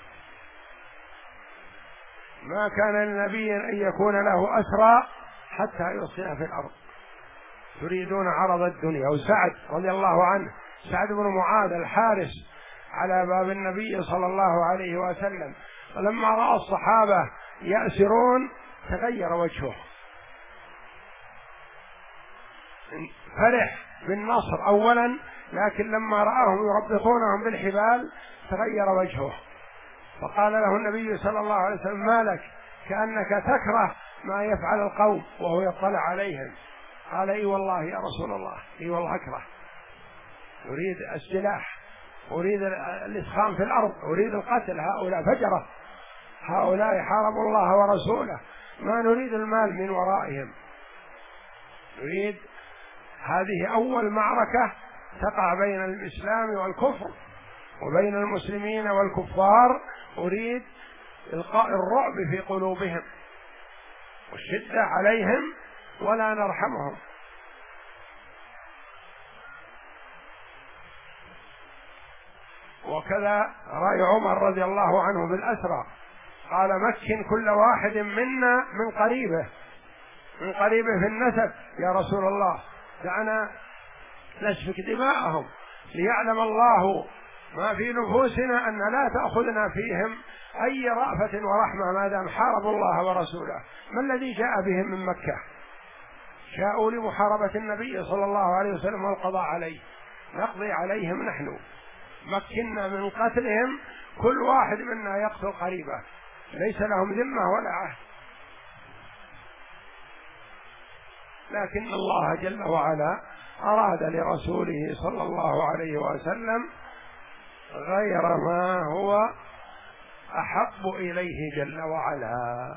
ما كان لنبي أن يكون له أسرى حتى يسخن في الأرض، تريدون عرض الدنيا. وسعد رضي الله عنه، سعد بن معاذ الحارس على باب النبي صلى الله عليه وسلم، فلما رأى الصحابة يأسرون تغير وجهه، فرح بالنصر. أولا لكن لما رآهم يربطونهم بالحبال تغير وجهه، فقال له النبي صلى الله عليه وسلم: ما لك؟ كأنك تكره ما يفعل القوم وهو يطلع عليهم. قال: اي والله يا رسول الله، اي والله اكره، أريد السلاح، أريد الإسخام في الأرض، أريد القتل، هؤلاء فجرة، هؤلاء حاربوا الله ورسوله، ما نريد المال من ورائهم، نريد. هذه أول معركة تقع بين الإسلام والكفر وبين المسلمين والكفار، أريد إلقاء الرعب في قلوبهم والشدة عليهم ولا نرحمهم. وكذا رأي عمر رضي الله عنه بالأسرى، قال: مكن كل واحد منا من قريبه في النسب يا رسول الله، دعنا نسفك دماءهم ليعلم الله ما في نفوسنا أن لا تأخذنا فيهم أي رأفة ورحمة ما دام حاربوا الله ورسوله. ما الذي جاء بهم من مكة؟ جاءوا لمحاربة النبي صلى الله عليه وسلم والقضاء عليه، نقضي عليهم نحن، مكنا من قتلهم، كل واحد منا يقتل قريبه، ليس لهم ذمة ولا عهد. لكن الله جل وعلا أراد لرسوله صلى الله عليه وسلم غير ما هو أحب إليه جل وعلا.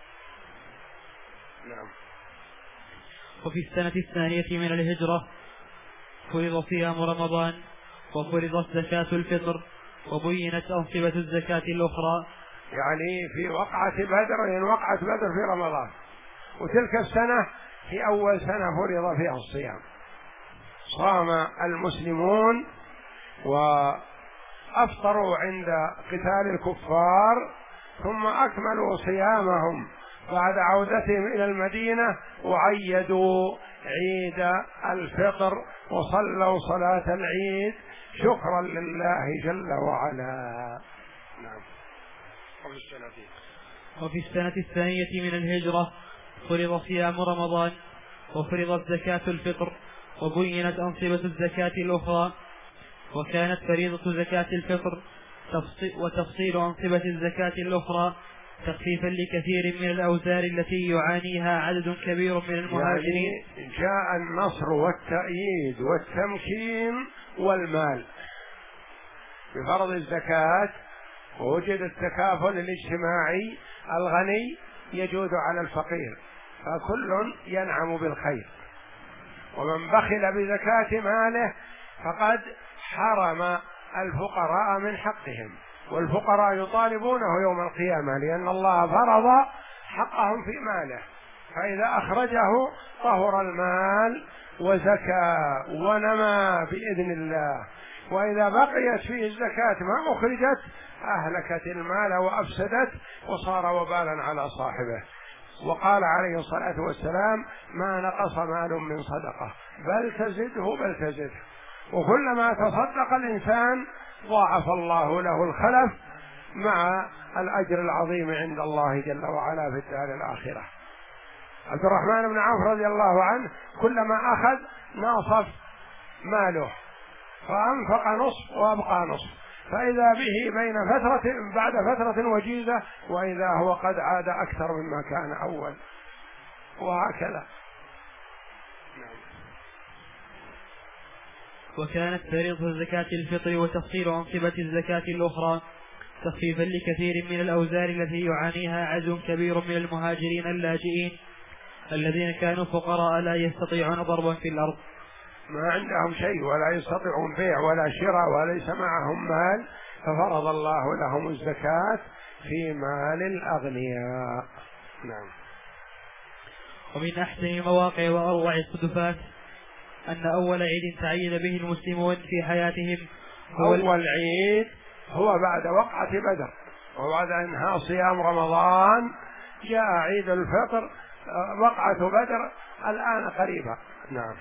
نعم. وفي السنة الثانية من الهجرة فرض صيام رمضان، وفرضت زكاة الفطر، وبينت أنصبة الزكاة الأخرى. يعني في وقعة بدر، يعني وقعة بدر في رمضان، وتلك السنة في أول سنة فرض فيها الصيام، صام المسلمون وأفطروا عند قتال الكفار، ثم أكملوا صيامهم بعد عودتهم إلى المدينة، وعيدوا عيد الفطر وصلوا صلاة العيد شكرا لله جل وعلا. نعم. وفي السنة الثانية من الهجرة فرض صيام رمضان، وفرضت زكاة الفطر، وبينت أنصبة الزكاة الأخرى. وكانت فريضة زكاة الفطر وتفصيل أنصبة الزكاة الأخرى تخفيفا لكثير من الأوزار التي يعانيها عدد كبير من المهاجرين. يعني جاء النصر والتأييد والتمكين والمال بفرض الزكاة، ووجد التكافل الاجتماعي، الغني يجود على الفقير، فكل ينعم بالخير. ومن بخل بزكاة ماله فقد حرم الفقراء من حقهم، والفقراء يطالبونه يوم القيامة، لأن الله فرض حقهم في ماله، فإذا أخرجه طهر المال وزكى ونمى بإذن الله، وإذا بقيت فيه الزكاة ما أخرجت أهلكت المال وأفسدت وصار وبالا على صاحبه. وقال عليه الصلاة والسلام: ما نقص مال من صدقة بل تزده، وكلما تصدق الإنسان ضاعف الله له الخلف مع الأجر العظيم عند الله جل وعلا في الدار الآخرة. عبد الرحمن بن عوف رضي الله عنه كلما أخذ ناصف ماله، فأنفق نصف وأبقى نصف، فإذا به بعد فترة وجيزة وإذا هو قد عاد أكثر مما كان أول، وهكذا. وكانت فريضة زكاة الفطر وتفصيل أنصبة الزكاة الأخرى تخفيفا لكثير من الأوزار التي يعانيها عدد كبير من المهاجرين اللاجئين الذين كانوا فقراء لا يستطيعون ضربا في الأرض، ما عندهم شيء ولا يستطيعون بيع ولا شراء وليس معهم مال، ففرض الله لهم الزكاة في مال الأغنياء. نعم. ومن أحسن المواقع وأروع الصدفات أن أول عيد تعيد به المسلمون في حياتهم أول عيد هو بعد وقعة بدر، وبعد انهاء صيام رمضان جاء عيد الفطر، وقعة بدر الآن قريبة. نعم.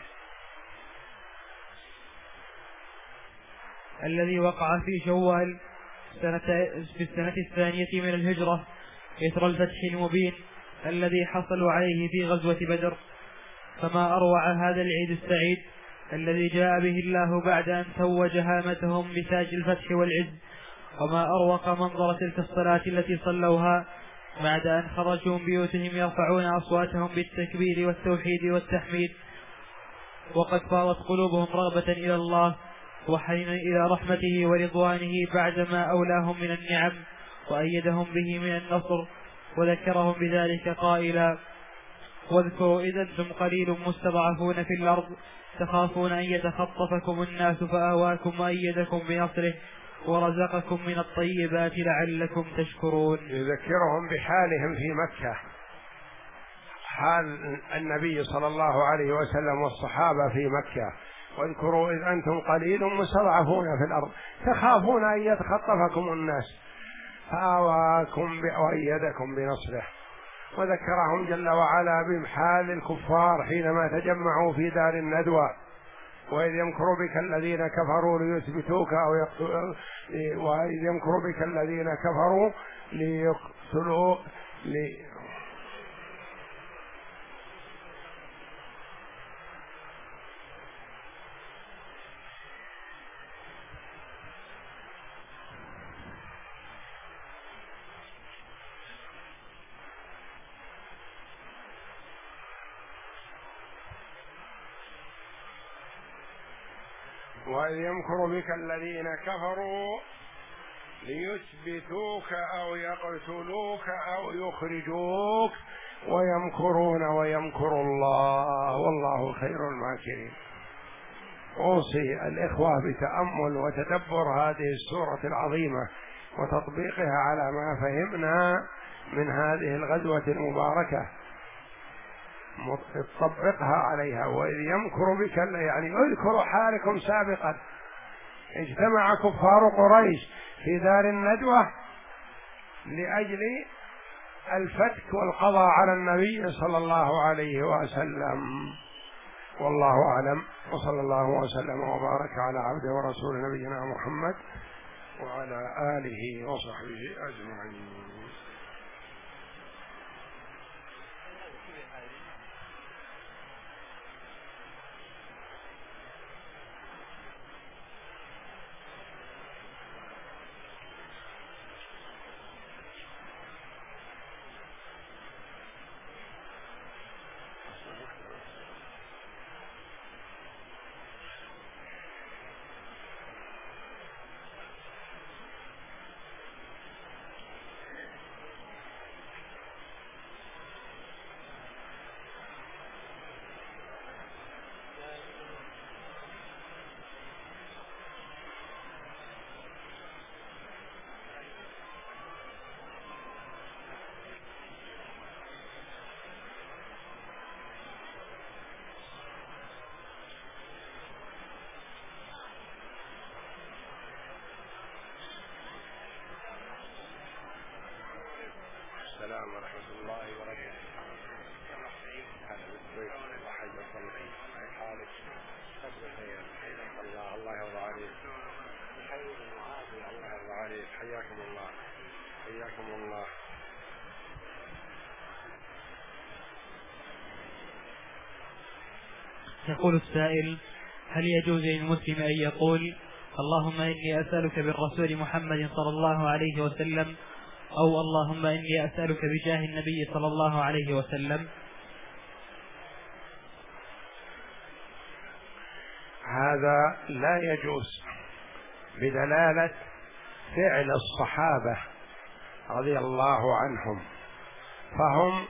الذي وقع في شوال في السنة الثانية من الهجرة إثر الفتح المبين الذي حصلوا عليه في غزوة بدر. فما أروع هذا العيد السعيد الذي جاء به الله بعد أن توج هامتهم بتاج الفتح والعز. وما أروق منظر تلك الصلاة التي صلوها بعد أن خرجوا من بيوتهم يرفعون أصواتهم بالتكبير والتوحيد والتحميد، وقد فاضت قلوبهم رغبة إلى الله وحنينا إلى رحمته ورضوانه بعدما أولاهم من النعم وأيدهم به من النصر. وذكرهم بذلك قائلا: واذكروا إذا أنتم قليل مستضعفون في الأرض تخافون أن يتخطفكم الناس فآواكم وأيدكم بنصره ورزقكم من الطيبات لعلكم تشكرون. يذكرهم بحالهم في مكة، حال النبي صلى الله عليه وسلم والصحابة في مكة. واذكروا إذ أنتم قليل مستضعفون في الأرض تخافون أن يتخطفكم الناس فآواكم وأيدكم بنصره. وذكرهم جل وعلا بحال الكفار حينما تجمعوا في دار الندوة: وإذ يمكر بك الذين كفروا ليثبتوك أو يقتلوك، وإذ يمكر بك الذين كفروا ليقتلوك وإذ يمكر بك الذين كفروا ليثبتوك أو يقتلوك أو يخرجوك ويمكرون ويمكر الله والله خير الماكرين. أوصي الإخوة بتأمل وتدبر هذه السورة العظيمة وتطبيقها على ما فهمنا من هذه الغزوة المباركة، تطبقها عليها. وإذ يمكر بك، يعني اذكروا حالكم سابقا. اجتمع كفار قريش في دار الندوة لأجل الفتك والقضاء على النبي صلى الله عليه وسلم. والله أعلم، وصلى الله وسلم وبارك على عبده ورسول نبينا محمد وعلى آله وصحبه أجمعين. السلام ورحمة الله وبركاته. الله يرضى عليك. الله يرضى عليك. حياكم الله. حياكم الله. يقول السائل: هل يجوز للمسلم أن يقول اللهم إني أسألك بالرسول محمد صلى الله عليه وسلم، أو اللهم إني أسألك بجاه النبي صلى الله عليه وسلم؟ هذا لا يجوز بدلالة فعل الصحابة رضي الله عنهم، فهم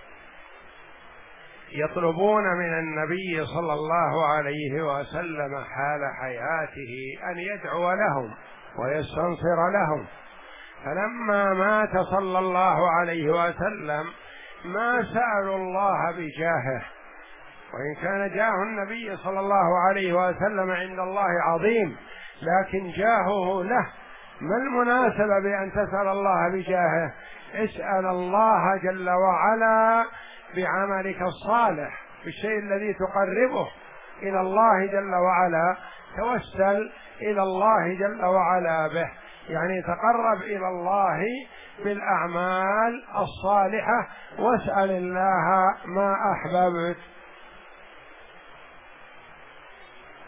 يطلبون من النبي صلى الله عليه وسلم حال حياته أن يدعو لهم ويستنصر لهم، فلما مات صلى الله عليه وسلم ما سألوا الله بجاهه، وإن كان جاه النبي صلى الله عليه وسلم عند الله عظيم، لكن جاهه له. ما المناسبة بأن تسأل الله بجاهه؟ اسأل الله جل وعلا بعملك الصالح، بالشيء الذي تقربه إلى الله جل وعلا، توسل إلى الله جل وعلا به، يعني تقرب إلى الله بالأعمال الصالحة واسأل الله ما أحببت.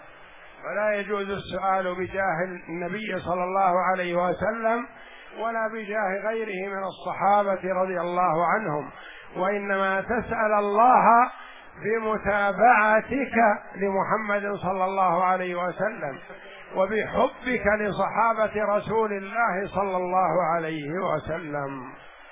ولا يجوز السؤال بجاه النبي صلى الله عليه وسلم ولا بجاه غيره من الصحابة رضي الله عنهم، وإنما تسأل الله بمتابعتك لمحمد صلى الله عليه وسلم وبحبك لصحابة رسول الله صلى الله عليه وسلم.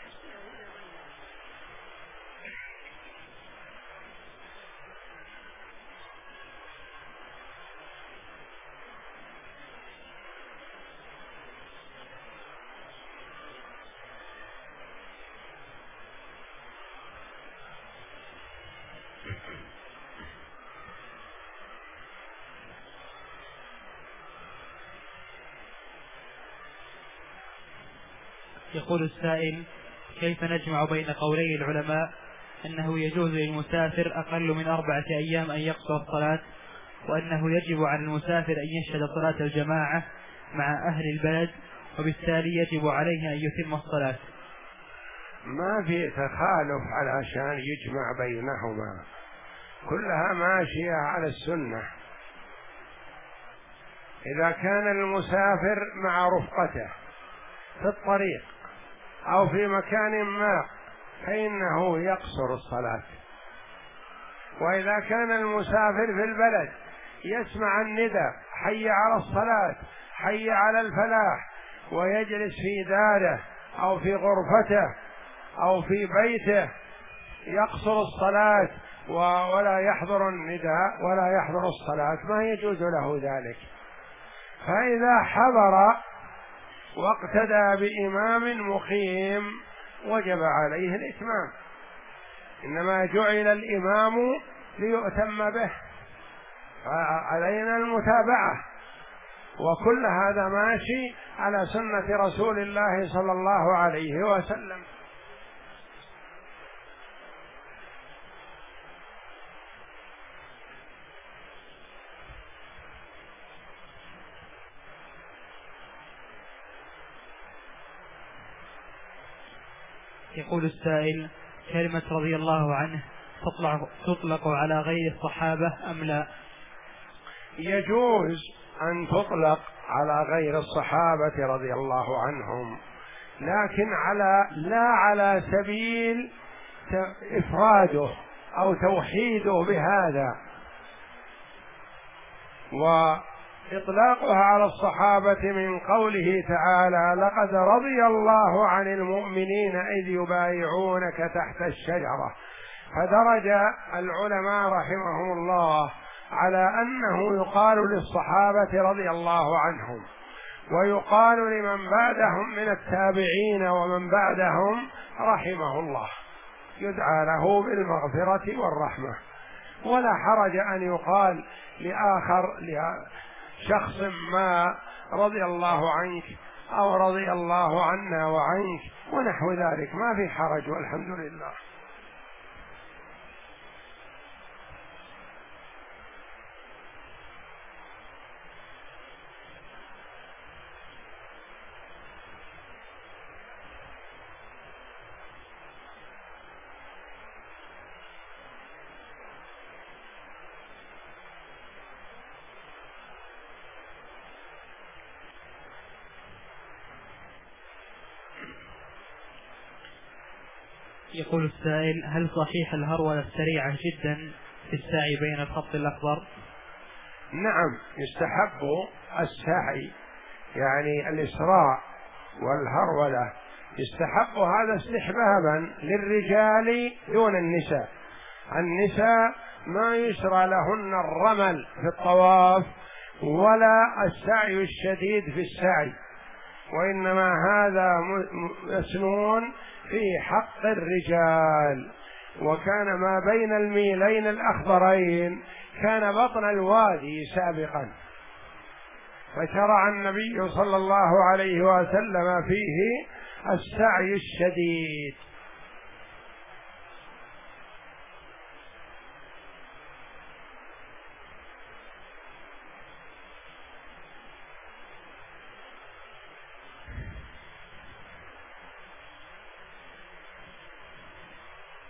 يقول السائل: كيف نجمع بين قولي العلماء أنه يجوز للمسافر أقل من 4 أيام أن يقصر الصلاة، وأنه يجب على المسافر أن يشهد صلاة الجماعة مع أهل البلد، وبالتالي يجب عليه أن يتم الصلاة؟ ما في تخالف علشان يجمع بينهما، كلها ماشية على السنة. إذا كان المسافر مع رفقته في الطريق أو في مكان ما فإنه يقصر الصلاة، وإذا كان المسافر في البلد يسمع الندى حي على الصلاة حي على الفلاح ويجلس في داره أو في غرفته أو في بيته يقصر الصلاة ولا يحضر النداء ولا يحضر الصلاة، ما يجوز له ذلك. فإذا حضر واقتدى بإمام مقيم وجب عليه الإتمام، إنما جعل الإمام ليؤتم به، فعلينا المتابعة، وكل هذا ماشي على سنة رسول الله صلى الله عليه وسلم. يقول السائل: كلمة رضي الله عنه تطلق على غير الصحابة أم لا؟ يجوز أن تطلق على غير الصحابة رضي الله عنهم، لكن لا على سبيل إفراده أو توحيده بهذا، وإطلاقها على الصحابة من قوله تعالى: لقد رضي الله عن المؤمنين إذ يبايعونك تحت الشجرة. فدرج العلماء رحمهم الله على أنه يقال للصحابة رضي الله عنهم، ويقال لمن بعدهم من التابعين ومن بعدهم رحمه الله، يدعى له بالمغفرة والرحمة، ولا حرج أن يقال لآخر لشخص ما رضي الله عنك أو رضي الله عنا وعنك ونحو ذلك، ما في حرج والحمد لله. يقول السائل: هل صحيح الهرولة السريعة جدا في السعي بين الخط الأخضر؟ نعم، يستحب السعي، يعني الإسراع والهرولة يستحب هذا استحبابا للرجال دون النساء. النساء ما يسرى لهن الرمل في الطواف ولا السعي الشديد في السعي، وإنما هذا مسنون في حق الرجال. وكان ما بين الميلين الأخضرين كان بطن الوادي سابقا، فشرع النبي صلى الله عليه وسلم فيه السعي الشديد.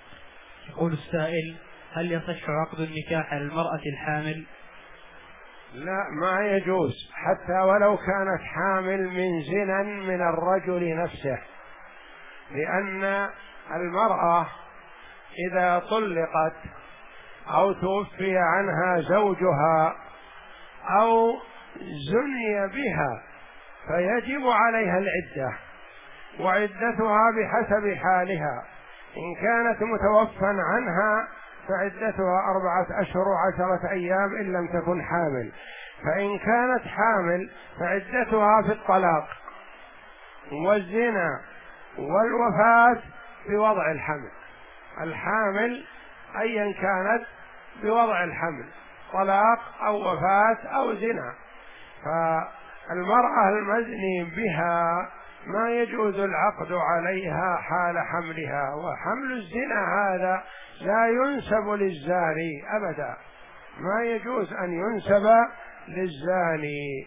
يقول السائل: هل يصح عقد النكاح على المرأة الحامل؟ لا، ما يجوز حتى ولو كانت حامل من زنا من الرجل نفسه، لأن المرأة إذا طلقت أو توفي عنها زوجها أو زني بها فيجب عليها العدة، وعدتها بحسب حالها. إن كانت متوفى عنها فعدتها 4 أشهر و10 أيام إن لم تكن حامل، فإن كانت حامل فعدتها في الطلاق والزنا والوفاة بوضع الحمل. الحامل أيا كانت بوضع الحمل، طلاق أو وفاة أو زنا. فالمرأة المزني بها ما يجوز العقد عليها حال حملها، وحمل الزنا هذا لا ينسب للزاني أبدا، ما يجوز أن ينسب للزاني.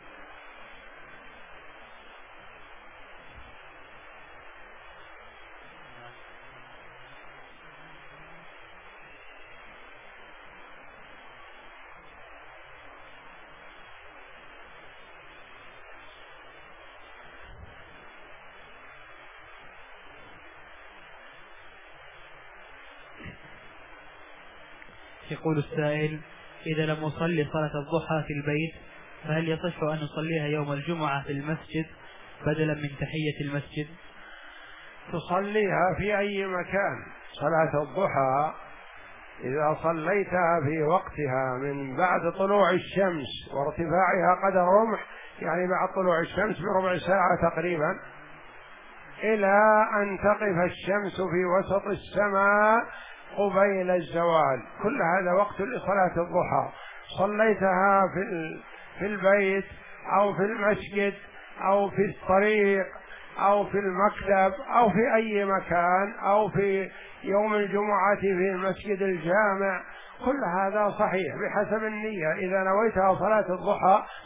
يقول السائل: إذا لم أصلي صلاة الضحى في البيت فهل يصح أن أصليها يوم الجمعة في المسجد بدلا من تحية المسجد؟ تصليها في أي مكان. صلاة الضحى إذا صليتها في وقتها من بعد طلوع الشمس وارتفاعها قدر رمح، يعني بعد طلوع الشمس بربع ساعة تقريبا، إلى أن تقف الشمس في وسط السماء قبيل الزوال، كل هذا وقت لصلاة الضحى. صليتها في البيت أو في المسجد أو في الطريق أو في المكتب أو في أي مكان أو في يوم الجمعة في المسجد الجامع، كل هذا صحيح بحسب النية. إذا نويتها صلاة الضحى